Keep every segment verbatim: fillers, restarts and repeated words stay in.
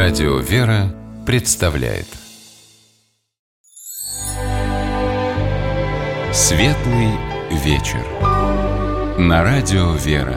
Радио «Вера» представляет Светлый вечер на Радио «Вера».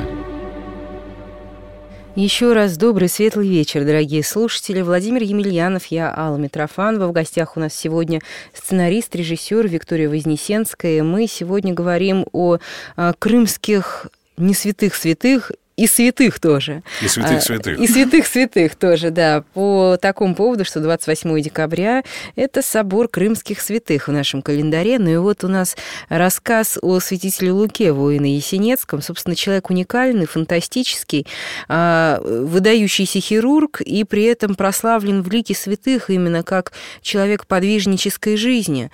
Еще раз добрый светлый вечер, дорогие слушатели. Владимир Емельянов, я Алла Митрофанова. В гостях у нас сегодня сценарист, режиссер Виктория Вознесенская. Мы сегодня говорим о, о крымских не святых святых, и святых тоже. И святых святых. И святых святых тоже, да. По такому поводу, что двадцать восьмого декабря – это собор крымских святых в нашем календаре. Ну и вот у нас рассказ о святителе Луке, воине Есенецком. Собственно, человек уникальный, фантастический, выдающийся хирург и при этом прославлен в лике святых именно как человек подвижнической жизни.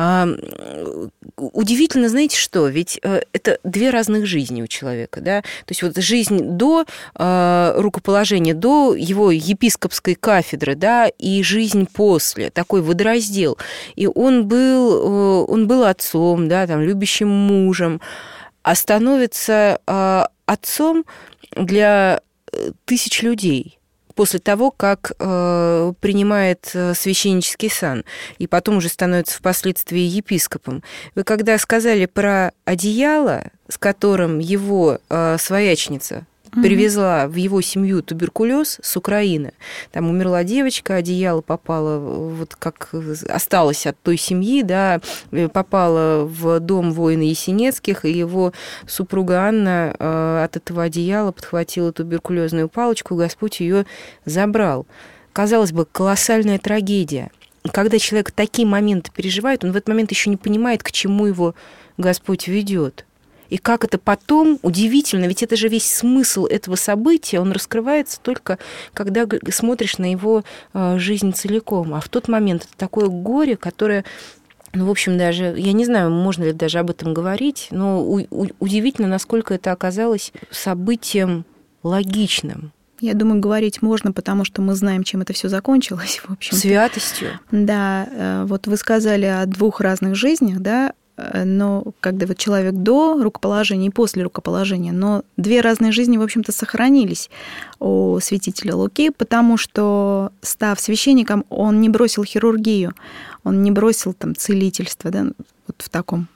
Удивительно, знаете что? Ведь это две разных жизни у человека, да? То есть вот жизнь до э, рукоположения, до его епископской кафедры, да, и жизнь после, такой водораздел. И он был, э, он был отцом, да, там, любящим мужем, а становится э, отцом для тысяч людей после того, как э, принимает священнический сан, и потом уже становится впоследствии епископом. Вы когда сказали про одеяло, с которым его э, своячница mm-hmm. привезла в его семью туберкулез с Украины, там умерла девочка, одеяло попало, вот как осталось от той семьи, да, попало в дом воина Есенецких, и его супруга Анна э, от этого одеяла подхватила туберкулезную палочку, и Господь ее забрал. Казалось бы, колоссальная трагедия. Когда человек такие моменты переживает, он в этот момент еще не понимает, к чему его Господь ведет. И как это потом, удивительно, ведь это же весь смысл этого события, он раскрывается только, когда смотришь на его жизнь целиком. А в тот момент это такое горе, которое, ну, в общем, даже, я не знаю, можно ли даже об этом говорить, но у- у- удивительно, насколько это оказалось событием логичным. Я думаю, говорить можно, потому что мы знаем, чем это все закончилось, в общем. Святостью. Да, вот вы сказали о двух разных жизнях, да, но когда вот человек до рукоположения и после рукоположения, но две разные жизни, в общем-то, сохранились у святителя Луки, потому что, став священником, он не бросил хирургию, он не бросил там целительство, да, вот в таком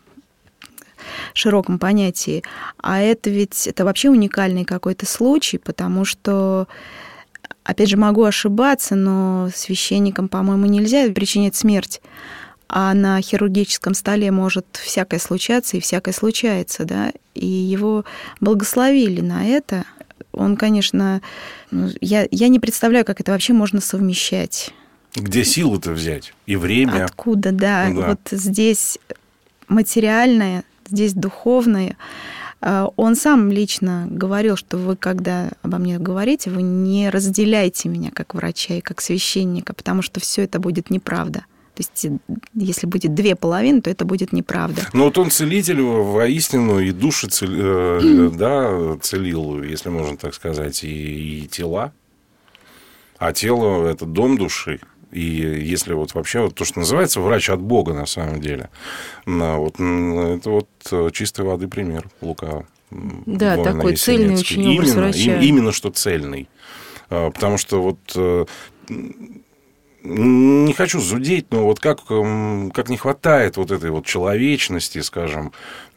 широком понятии. А это ведь это вообще уникальный какой-то случай, потому что, опять же, могу ошибаться, но священникам, по-моему, нельзя причинять смерть. А на хирургическом столе может всякое случаться, и всякое случается, да, и его благословили на это. Он, конечно, ну, я, я не представляю, как это вообще можно совмещать. Где силы-то взять? И время? Откуда, да. Ну, да. Вот здесь материальное, здесь духовное. Он сам лично говорил, что вы, когда обо мне говорите, вы не разделяйте меня как врача и как священника, потому что все это будет неправда. То есть, если будет две половины, то это будет неправда. Ну, вот он целитель воистину и души цел... mm. да, целил, если можно так сказать, и, и тела. А тело – это дом души. И если вот вообще вот то, что называется врач от Бога на самом деле, вот, это вот чистой воды пример Лука. Да, такой цельный очень образ именно, врача. Именно что цельный. Потому что вот... Не хочу зудеть, но вот как, как не хватает вот этой вот человечности, скажем,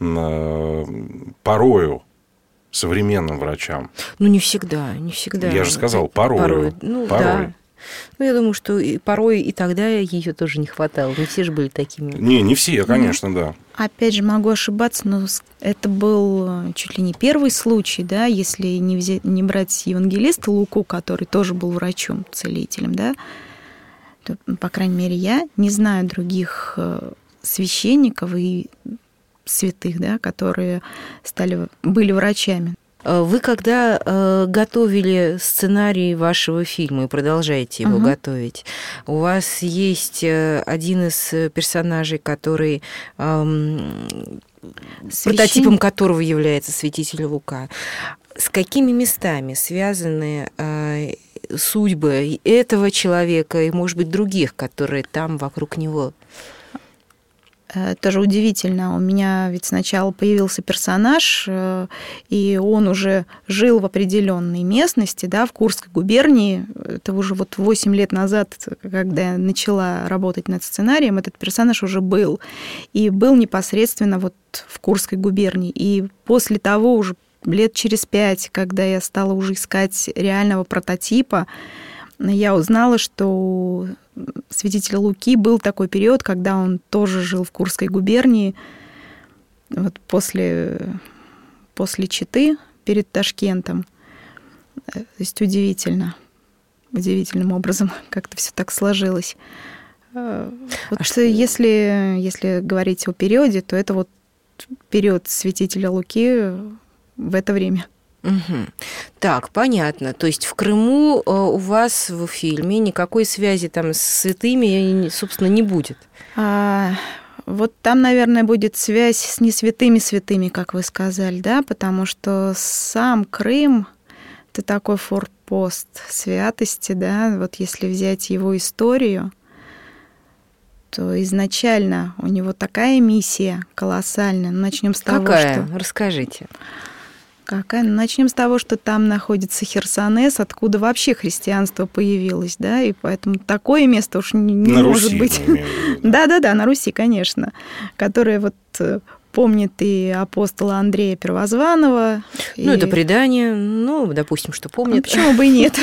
порою современным врачам. Ну, не всегда, не всегда. Я же сказал, порою. Порой. Ну, порой. Да. Ну, я думаю, что и порой и тогда ее тоже не хватало. Не все же были такими. Не, не все, конечно, да. Опять же, могу ошибаться, но это был чуть ли не первый случай, да, если не, взять, не брать евангелиста Луку, который тоже был врачом, целителем, да, то, по крайней мере, я не знаю других священников и святых, да, которые стали, были врачами. Вы когда э, готовили сценарий вашего фильма и продолжаете его uh-huh. готовить, у вас есть э, один из персонажей, который э, прототипом которого является святитель Лука. С какими местами связаны э, судьбы этого человека и, может быть, других, которые там вокруг него? Тоже удивительно. У меня ведь сначала появился персонаж, и он уже жил в определенной местности, да, в Курской губернии. Это уже вот восемь лет назад, когда я начала работать над сценарием, этот персонаж уже был. И был непосредственно вот в Курской губернии. И после того уже лет через пять, когда я стала уже искать реального прототипа, я узнала, что у святителя Луки был такой период, когда он тоже жил в Курской губернии, вот после, после Читы, перед Ташкентом. То есть удивительно, удивительным образом как-то все так сложилось. Вот а что... если, если говорить о периоде, то это вот период святителя Луки в это время. Угу. Так, понятно. То есть в Крыму у вас в фильме никакой связи там с святыми, собственно, не будет? А, вот там, наверное, будет связь с не святыми святыми, как вы сказали, да, потому что сам Крым – это такой форпост святости, да, вот если взять его историю, то изначально у него такая миссия колоссальная. Начнем с того, Какая? что... Расскажите. Какая? Начнем с того, что там находится Херсонес, откуда вообще христианство появилось, да, и поэтому такое место уж не, не может Руси, быть. Да-да-да, на Руси, конечно, которое вот помнит и апостола Андрея Первозванного. Ну, и... это предание, ну, допустим, что помнит. А почему бы и нет?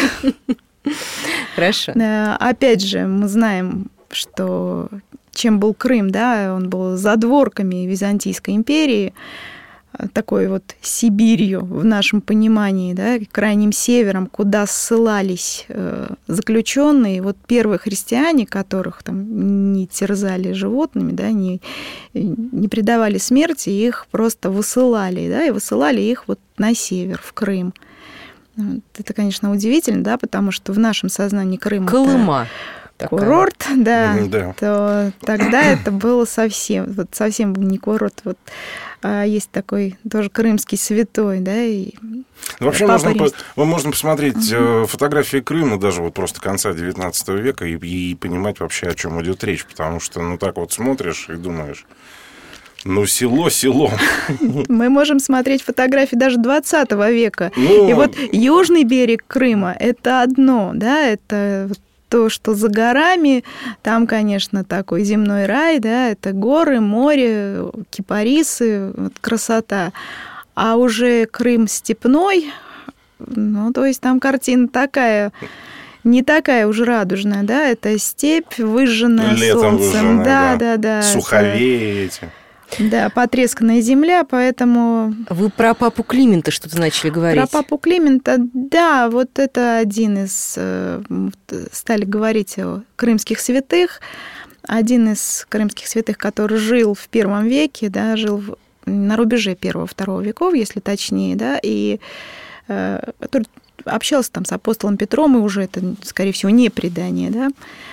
Хорошо. Опять же, мы знаем, что чем был Крым, да, он был задворками Византийской империи, такой вот Сибирью в нашем понимании, да, крайним севером, куда ссылались заключенные. Вот первые христиане, которых там не терзали животными, да, не, не предавали смерти, их просто высылали, да, и высылали их вот на север, в Крым. Это, конечно, удивительно, да, потому что в нашем сознании Крым Колыма. Это курорт, да, да, то тогда это было совсем, вот совсем не курорт, вот а есть такой тоже крымский святой, да, и вообще можно, по, можно посмотреть uh-huh. фотографии Крыма даже вот просто конца девятнадцатого века и, и понимать вообще, о чем идет речь, потому что, ну, так вот смотришь и думаешь, ну, село, село. Мы можем смотреть фотографии даже двадцатого века, ну... и вот южный берег Крыма – это одно, да, это то, что за горами, там, конечно, такой земной рай, да, это горы, море, кипарисы, вот красота. А уже Крым степной, ну, то есть там картина такая, не такая уже радужная, да, это степь, выжженная летом солнцем. Выжженная, да, да, да, да. Суховеи эти. Да, потресканная земля, поэтому... Вы про папу Климента что-то начали говорить. Про папу Климента, да, вот это один из... Стали говорить о крымских святых. Один из крымских святых, который жил в первом веке, да, жил в, на рубеже первого-второго веков, если точнее, да, и э, который общался там с апостолом Петром, и уже это, скорее всего, не предание, да,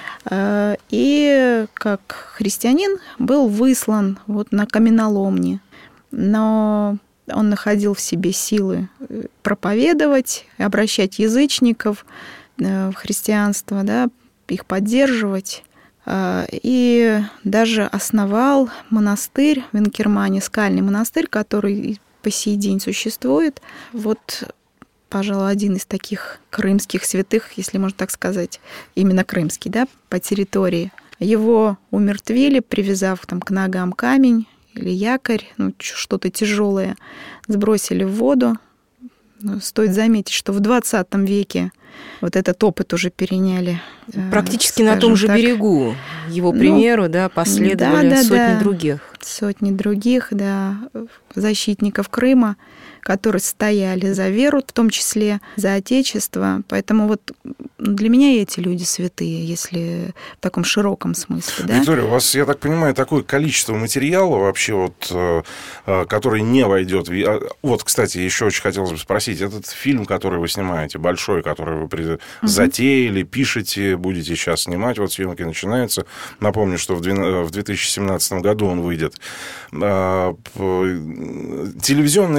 и как христианин был выслан вот на каменоломни, но он находил в себе силы проповедовать, обращать язычников в христианство, да, их поддерживать, и даже основал монастырь в Инкермане, скальный монастырь, который по сей день существует. Вот, пожалуй, один из таких крымских святых, если можно так сказать, именно крымский, да, по территории. Его умертвили, привязав там к ногам камень или якорь, ну, что-то тяжелое, сбросили в воду. Стоит заметить, что в двадцатом веке вот этот опыт уже переняли. Практически на том же так. берегу. Его примеру, ну, да, последовали да, да, сотни да. других. Сотни других, да, защитников Крыма, которые стояли за веру, в том числе за Отечество. Поэтому вот для меня эти люди святые, если в таком широком смысле. Да? Виктория, у вас, я так понимаю, такое количество материала вообще, вот, который не войдет. Вот, кстати, еще очень хотелось бы спросить, этот фильм, который вы снимаете, большой, который вы угу. затеяли, пишете, будете сейчас снимать, вот съемки начинаются. Напомню, что в две тысячи семнадцатом году он выйдет. Телевизионная версия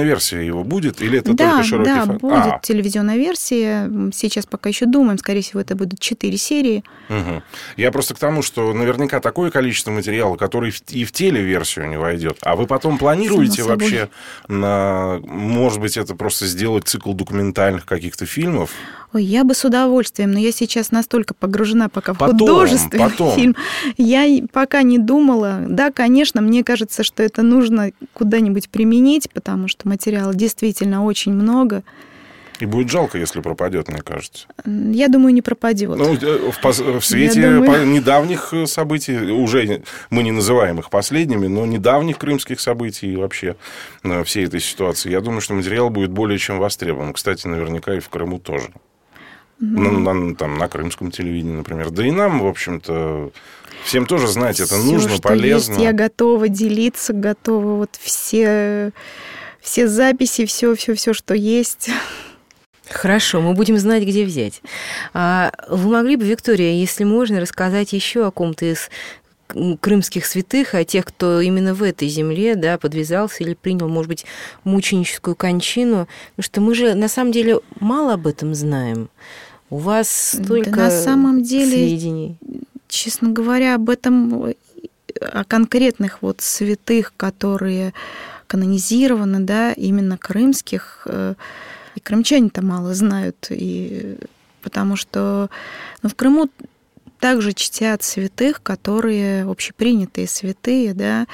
его будет? Или это да, только широкий да, фан? будет а. телевизионная версия. Сейчас пока еще думаем. Скорее всего, это будут четыре серии. Угу. Я просто к тому, что наверняка такое количество материала, который и в телеверсию не войдет. А вы потом планируете вообще, на, может быть, это просто сделать цикл документальных каких-то фильмов? Ой, я бы с удовольствием, но я сейчас настолько погружена пока в потом, художественный потом. фильм. Я пока не думала. Да, конечно, мне кажется, что это нужно куда-нибудь применить, потому что материала действительно очень много. И будет жалко, если пропадет, мне кажется. Я думаю, не пропадет. Ну, в, в свете думаю... недавних событий, уже мы не называем их последними, но недавних крымских событий и вообще всей этой ситуации, я думаю, что материал будет более чем востребован. Кстати, наверняка и в Крыму тоже. Ну... На, на, там, на крымском телевидении, например. Да и нам, в общем-то, всем тоже знать, это Всё, нужно, что полезно. Есть, я готова делиться, готова вот все, все записи, все, все, все, что есть. Хорошо, мы будем знать, где взять. А вы могли бы, Виктория, если можно, рассказать еще о ком-то из крымских святых, о тех, кто именно в этой земле, да, подвязался или принял, может быть, мученическую кончину? Потому что мы же, на самом деле, мало об этом знаем. У вас столько да, на самом деле, сведений. Честно говоря, об этом, о конкретных вот святых, которые канонизированы, да, именно крымских, и крымчане-то мало знают, и потому что ну, в Крыму также чтят святых, которые общепринятые святые, да.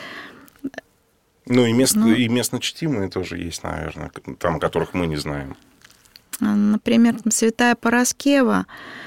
Ну, и, мест, ну, и местно чтимые тоже есть, наверное, там, которых мы не знаем. Например, святая Параскева,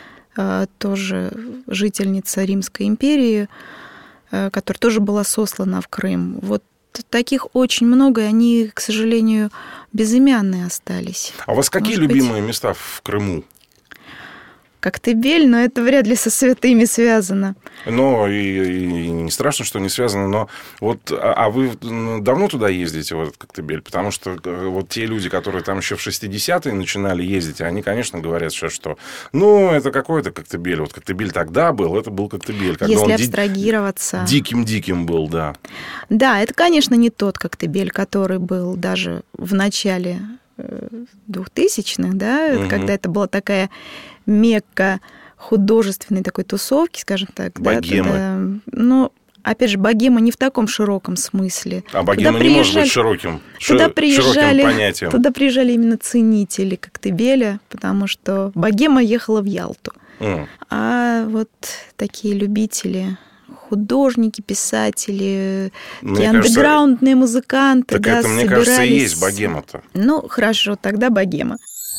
тоже жительница Римской империи, которая тоже была сослана в Крым. Вот таких очень много, и они, к сожалению, безымянные остались. А у вас какие Может любимые быть... места в Крыму? Коктебель, но это вряд ли со святыми связано. Ну, и, и не страшно, что не связано, но вот, а, а вы давно туда ездите, в этот Коктебель? Потому что вот те люди, которые там еще в шестидесятые начинали ездить, они, конечно, говорят сейчас, что, ну, это какой-то Коктебель. Вот Коктебель тогда был, это был Коктебель. Когда Если он абстрагироваться... Диким-диким был, да. Да, это, конечно, не тот Коктебель, который был даже в начале двухтысячных, да, угу. Когда это была такая мекка художественной такой тусовки, скажем так. Богемы. Да, тогда, но, опять же, богема не в таком широком смысле. А богема не может быть широким, туда ши- приезжали, широким понятием. Туда приезжали именно ценители Коктебеля, потому что богема ехала в Ялту. Mm. А вот такие любители... художники, писатели, такие андеграундные музыканты. Так да, это, мне собирались... кажется, и есть богема-то. Ну, хорошо, тогда богема.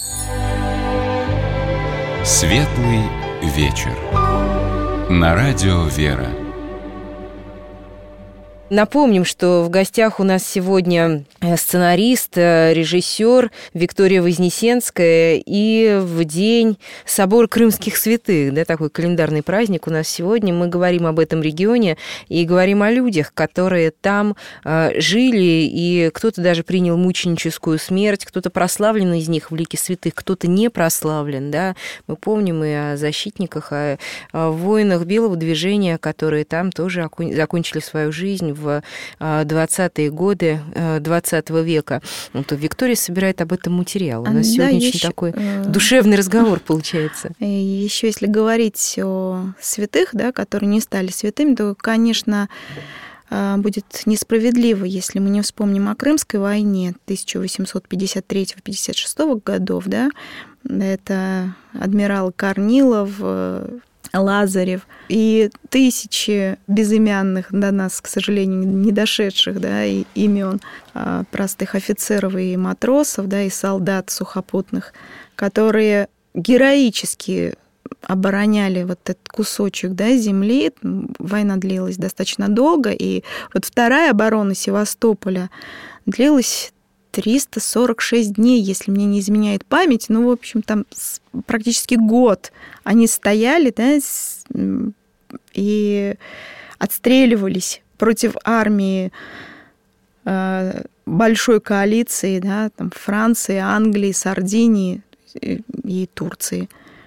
Светлый вечер. На радио «Вера». Напомним, что в гостях у нас сегодня сценарист, режиссер Виктория Вознесенская. И в день Собора Крымских святых, да, такой календарный праздник у нас сегодня, мы говорим об этом регионе и говорим о людях, которые там э, жили, и кто-то даже принял мученическую смерть, кто-то прославлен из них в лике святых, кто-то не прославлен. Да. Мы помним и о защитниках, о, о воинах Белого движения, которые там тоже закончили свою жизнь в в двадцатые годы двадцатого века. Вот Виктория собирает об этом материал. У нас да, сегодня очень такой душевный разговор получается. Еще если говорить о святых, да, которые не стали святыми, то, конечно, будет несправедливо, если мы не вспомним о Крымской войне тысяча восемьсот пятьдесят третьего — пятьдесят шестого годов. Да? Это адмирал Корнилов, Лазарев и тысячи безымянных до нас, к сожалению, не дошедших, да, и имен простых офицеров и матросов, да, и солдат сухопутных, которые героически обороняли вот этот кусочек, да, земли. Война длилась достаточно долго, и вот вторая оборона Севастополя длилась триста сорок шесть дней, если мне не изменяет память. Ну, в общем, там практически год они стояли, да, и отстреливались против армии большой коалиции, да, там, Франции, Англии, Сардинии и Турции.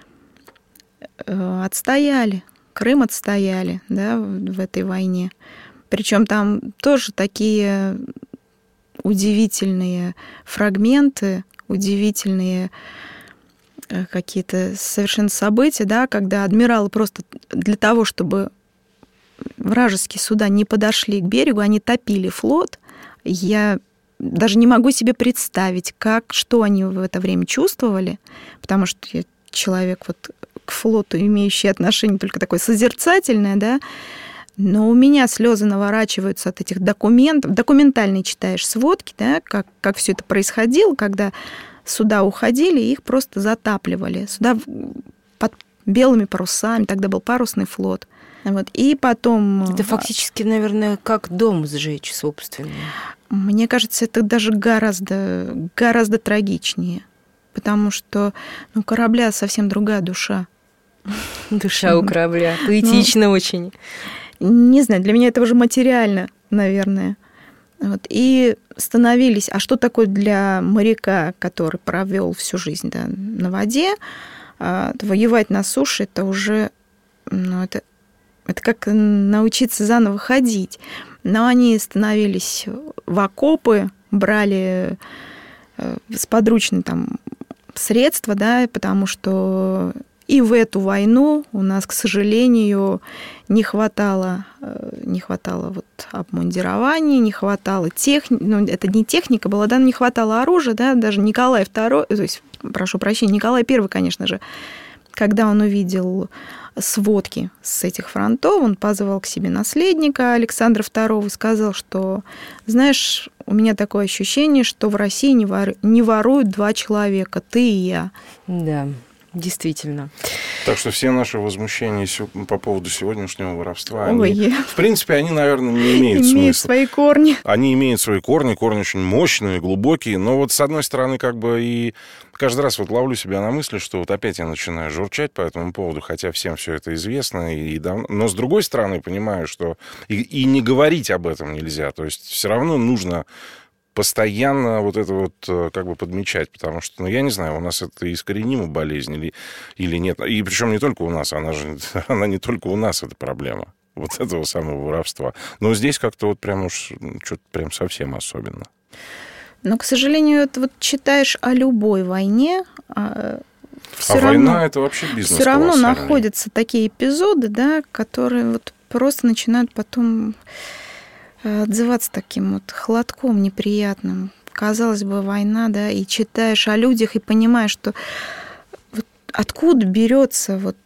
Отстояли. Крым отстояли, да, в этой войне. Причем там тоже такие... удивительные фрагменты, удивительные какие-то совершенно события, да, когда адмиралы просто для того, чтобы вражеские суда не подошли к берегу, они топили флот. Я даже не могу себе представить, как, что они в это время чувствовали, потому что я человек вот к флоту, имеющий отношение только такое созерцательное, да, но у меня слезы наворачиваются от этих документов. Документальные читаешь сводки, да, как, как все это происходило, когда суда уходили, их просто затапливали. Суда под белыми парусами, тогда был парусный флот. Вот. И потом... Это фактически, наверное, как дом сжечь собственный. Мне кажется, это даже гораздо, гораздо трагичнее, потому что ну, у корабля совсем другая душа. Душа у корабля. Поэтично ну, очень. Не знаю, для меня это уже материально, наверное. Вот. И становились... А что такое для моряка, который провел всю жизнь да, на воде, а, воевать на суше, это уже... Ну, это, это как научиться заново ходить. Но они становились в окопы, брали сподручные там средства, да, потому что и в эту войну у нас, к сожалению, не хватало, не хватало вот обмундирования, не хватало техники, ну, это не техника была, да, не хватало оружия, да, даже Николай второй, то есть, прошу прощения, Николай первый, конечно же, когда он увидел сводки с этих фронтов, он позвал к себе наследника Александра второго и сказал, что, знаешь, у меня такое ощущение, что в России не, вор... не воруют два человека, ты и я. Да. Действительно. Так что все наши возмущения по поводу сегодняшнего воровства, Ой. они, в принципе, они, наверное, не имеют смысла. Имеют свои корни. Они имеют свои корни, корни очень мощные, глубокие. Но вот с одной стороны, как бы и каждый раз вот ловлю себя на мысли, что вот опять я начинаю журчать по этому поводу, хотя всем все это известно и давно. Но с другой стороны, понимаю, что и, и не говорить об этом нельзя. То есть все равно нужно постоянно вот это вот как бы подмечать, потому что, ну, я не знаю, у нас это искоренимо болезнь или, или нет. И причем не только у нас, она же, она не только у нас, эта проблема вот этого самого воровства. Но здесь как-то вот прям уж что-то прям совсем особенно. Но, к сожалению, это вот читаешь о любой войне, а, а равно, война это вообще бизнес. Все равно находятся такие эпизоды, да, которые вот просто начинают потом отзываться таким вот холодком неприятным. Казалось бы, война, да, и читаешь о людях и понимаешь, что вот откуда берется вот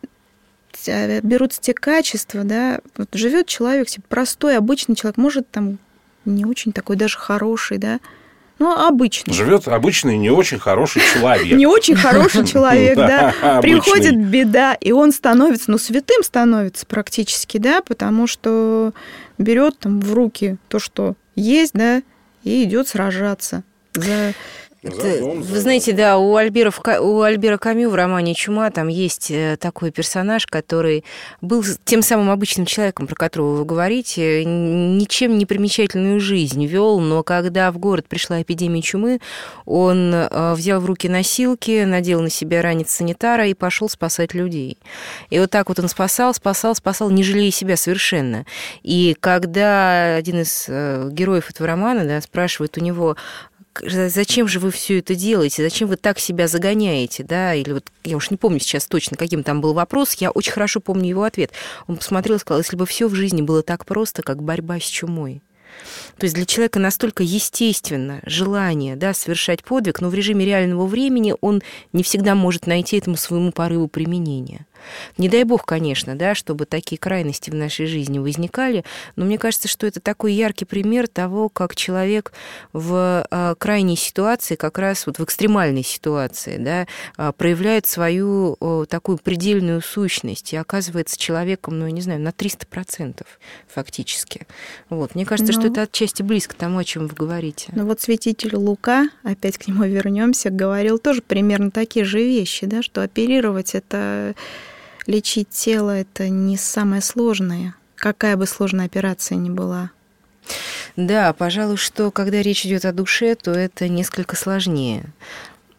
берутся те качества, да, вот живет человек, простой, обычный человек, может, там не очень такой даже хороший, да, ну, обычный. Живет обычный, не очень хороший человек. Не очень хороший человек, да. Приходит беда, и он становится, ну, святым становится практически, да, потому что берет там в руки то, что есть, да, и идет сражаться за... Это, вы знаете, да, у Альбера, у Альбера Камю в романе «Чума» там есть такой персонаж, который был тем самым обычным человеком, про которого вы говорите, ничем не примечательную жизнь вел, но когда в город пришла эпидемия чумы, он взял в руки носилки, надел на себя ранец санитара и пошел спасать людей. И вот так вот он спасал, спасал, спасал, не жалея себя совершенно. И когда один из героев этого романа, да, спрашивает у него: зачем же вы все это делаете, зачем вы так себя загоняете, да, или вот, я уж не помню сейчас точно, каким там был вопрос, я очень хорошо помню его ответ. Он посмотрел и сказал: если бы все в жизни было так просто, как борьба с чумой. То есть для человека настолько естественно желание, да, совершать подвиг, но в режиме реального времени он не всегда может найти этому своему порыву применения. Не дай бог, конечно, да, чтобы такие крайности в нашей жизни возникали, но мне кажется, что это такой яркий пример того, как человек в крайней ситуации, как раз вот в экстремальной ситуации, да, проявляет свою такую предельную сущность и оказывается человеком, ну, я не знаю, на триста процентов фактически. Вот. Мне кажется, ну, что это отчасти близко к тому, о чем вы говорите. Ну вот святитель Лука, опять к нему вернемся, говорил тоже примерно такие же вещи, да, что оперировать это... Лечить тело – это не самое сложное, какая бы сложная операция ни была. Да, пожалуй, что когда речь идет о душе, то это несколько сложнее.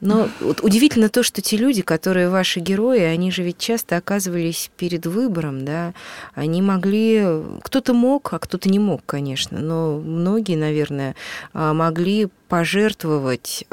Но вот удивительно то, что те люди, которые ваши герои, они же ведь часто оказывались перед выбором, да, они могли, кто-то мог, а кто-то не мог, конечно, но многие, наверное, могли пожертвовать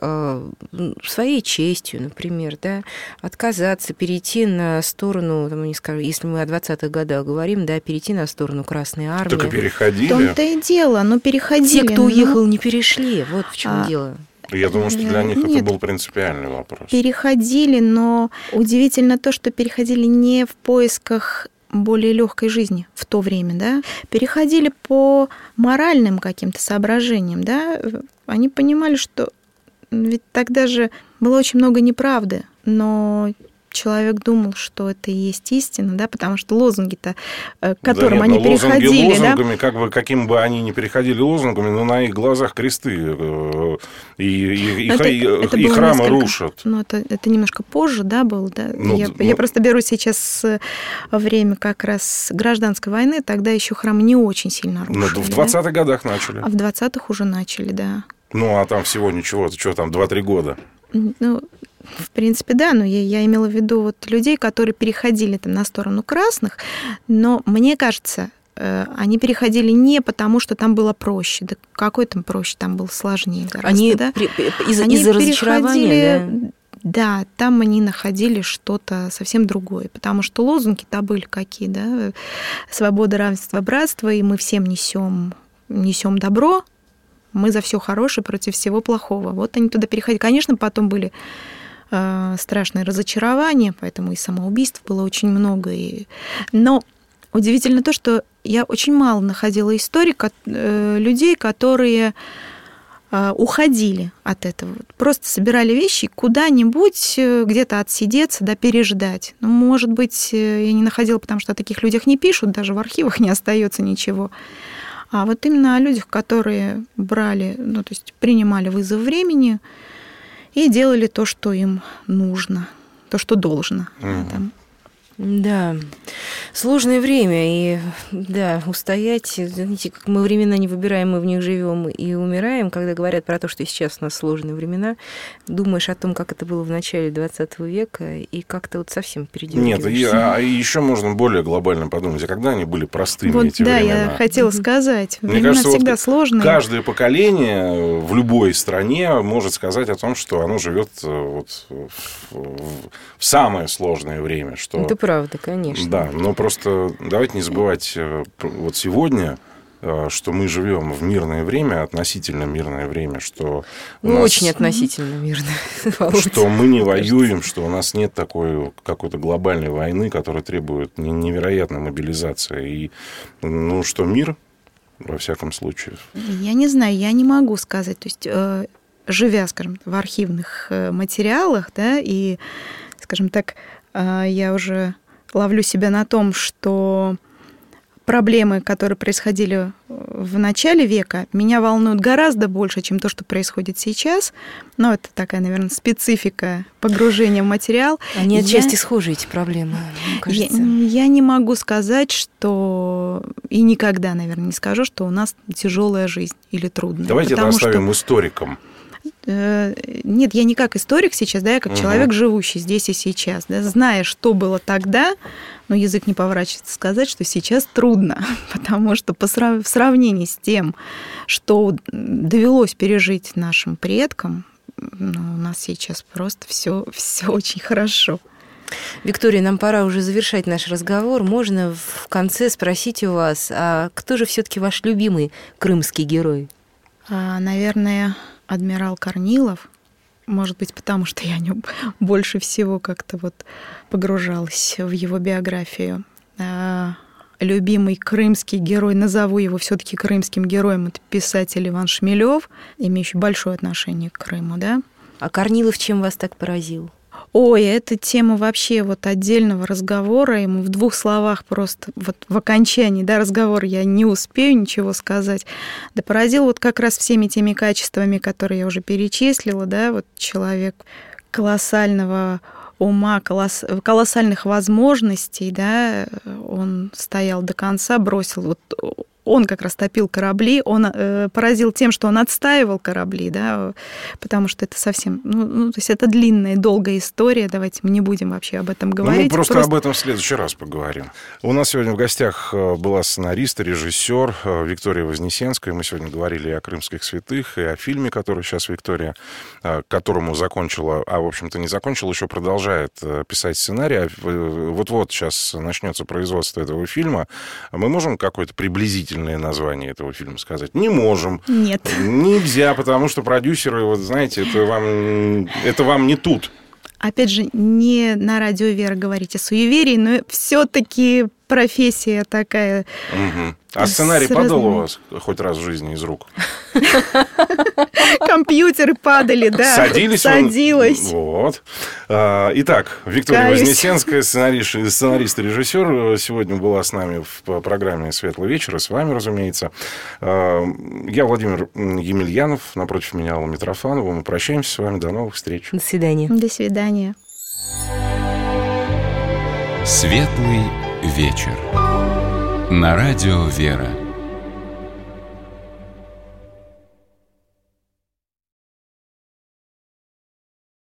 своей честью, например, да, отказаться, перейти на сторону, там, не скажу, если мы о двадцатых годах говорим, да, перейти на сторону Красной Армии. Так и переходили. В том-то и дело, но переходили. Те, кто но... уехал, не перешли, вот в чем а... дело. Я думаю, что для них Нет, это был принципиальный вопрос. Переходили, но удивительно то, что переходили не в поисках более легкой жизни в то время, да, переходили по моральным каким-то соображениям, да, они понимали, что ведь тогда же было очень много неправды, но человек думал, что это и есть истина, да, потому что лозунги-то, к которым да нет, они переходили, лозунги лозунгами, да? как бы, каким бы они ни переходили лозунгами, но на их глазах кресты и, и, и, это, и, это и храмы несколько, рушат. Ну, это, это немножко позже, да, было, да? Ну, я, ну, я просто беру сейчас время как раз гражданской войны, тогда еще храмы не очень сильно рушили. Ну, в двадцатых да? годах начали. А в двадцатых уже начали, да. Ну, а там всего ничего, что там, два-три года. Ну, в принципе, да, но я, я имела в виду вот людей, которые переходили там на сторону красных, но мне кажется, они переходили не потому, что там было проще. Да какой там проще, там было сложнее гораздо, они да? При, из, они из-за разочарования, да? Да, там они находили что-то совсем другое, потому что лозунги-то были какие, да? Свобода, равенство, братство, и мы всем несем, несем добро, мы за все хорошее против всего плохого. Вот они туда переходили. Конечно, потом были э, страшные разочарования, поэтому и самоубийств было очень много. И... Но удивительно то, что я очень мало находила историй, э, людей, которые э, уходили от этого. Просто собирали вещи куда-нибудь, где-то отсидеться, да, переждать. Ну, может быть, я не находила, потому что о таких людях не пишут, даже в архивах не остается ничего. А вот именно о людях, которые брали, ну, то есть принимали вызов времени и делали то, что им нужно, то, что должно. Mm-hmm. Там. Да, сложное время, и да, устоять, знаете, как мы времена не выбираем, мы в них живем и умираем, когда говорят про то, что сейчас у нас сложные времена, думаешь о том, как это было в начале двадцатого века, и как-то вот совсем передергиваешься. Нет, а еще можно более глобально подумать, а когда они были простыми, вот, эти да, времена? Да, я хотела сказать, Мне времена кажется, всегда вот сложные. Каждое поколение в любой стране может сказать о том, что оно живет вот в самое сложное время, что... Это правда, конечно. Да, но просто давайте не забывать вот сегодня, что мы живем в мирное время, относительно мирное время, что... Ну, нас, очень относительно мирное. Что мы не воюем, что у нас нет такой какой-то глобальной войны, которая требует невероятной мобилизации. И, ну, что мир, во всяком случае... Я не знаю, я не могу сказать. То есть, живя, скажем, в архивных материалах, да, и, скажем так, я уже... ловлю себя на том, что проблемы, которые происходили в начале века, меня волнуют гораздо больше, чем то, что происходит сейчас. Но это такая, наверное, специфика погружения в материал. Они отчасти я... схожи, эти проблемы, мне кажется. Я, я не могу сказать, что... И никогда, наверное, не скажу, что у нас тяжелая жизнь или трудная. Давайте это оставим что... историкам. Нет, я не как историк сейчас, да, я как угу. человек, живущий здесь и сейчас, да, зная, что было тогда, но язык не поворачивается сказать, что сейчас трудно, потому что по срав... в сравнении с тем, что довелось пережить нашим предкам, ну, у нас сейчас просто все, все очень хорошо. Виктория, нам пора уже завершать наш разговор. Можно в конце спросить у вас, а кто же все-таки ваш любимый крымский герой? А, наверное, адмирал Корнилов. Может быть, потому что я о нем больше всего как-то вот погружалась в его биографию. А, любимый крымский герой, назову его все-таки крымским героем, это писатель Иван Шмелев, имеющий большое отношение к Крыму, да. А Корнилов чем вас так поразил? Ой, это тема вообще вот отдельного разговора. Ему в двух словах просто вот в окончании, да, разговора я не успею ничего сказать. Да поразил вот как раз всеми теми качествами, которые я уже перечислила, да, вот человек колоссального ума, колосс... колоссальных возможностей, да, он стоял до конца, бросил вот он как раз топил корабли, он э, поразил тем, что он отстаивал корабли, да, потому что это совсем, ну, ну, то есть это длинная, долгая история, давайте мы не будем вообще об этом говорить. Ну, мы просто, просто об этом в следующий раз поговорим. У нас сегодня в гостях была сценарист, режиссер Виктория Вознесенская. Мы сегодня говорили и о крымских святых, и о фильме, который сейчас Виктория, которому закончила, а, в общем-то, не закончила, еще продолжает писать сценарий. Вот-вот сейчас начнется производство этого фильма. Мы можем какое-то приблизительное название этого фильма сказать? Не можем. Нет. Нельзя, потому что продюсеры, вот знаете, это вам, это вам не тут. Опять же, не на радио Вера говорить о суеверии, но все-таки профессия такая. Угу. А сценарий падал разными... у вас хоть раз в жизни из рук? Компьютеры падали, да. Садились? Садилась. Вот. Итак, Виктория Вознесенская, сценарист и режиссер, сегодня была с нами в программе «Светлый вечер», и с вами, разумеется. Я Владимир Емельянов, напротив меня Алла Митрофанова. Мы прощаемся с вами. До новых встреч. До свидания. До свидания. «Светлый вечер» на радио «Вера».